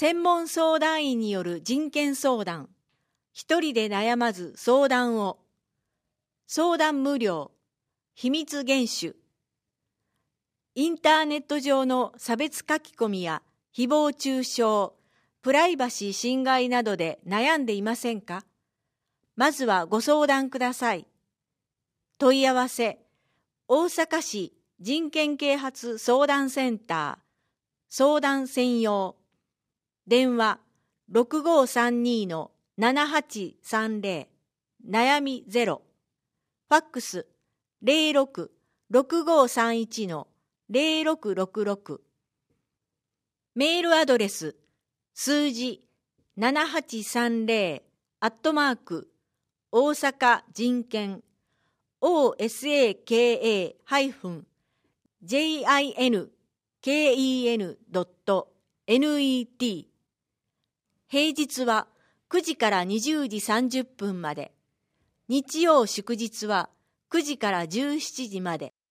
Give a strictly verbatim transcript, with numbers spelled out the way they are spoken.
専門相談員による人権相談。一人で悩まず相談を。相談無料。秘密厳守。インターネット上の差別書き込みや誹謗中傷、プライバシー侵害などで悩んでいませんか？まずはご相談ください。問い合わせ、大阪市人権啓発相談センター、相談専用。電話 ろくごーさんに ななはちさんぜろ、悩みゼロ。ファックス ゼロろく ろくごーさんいち ゼロろくろくろく。メールアドレス、数字ななはちさんぜろアットマーク大阪人権 オーエスエーケーエージェイアイエヌケーイーエヌドットネット。平日はくじからにじゅうじさんじゅっぷんまで、日曜祝日はくじからじゅうしちじまで。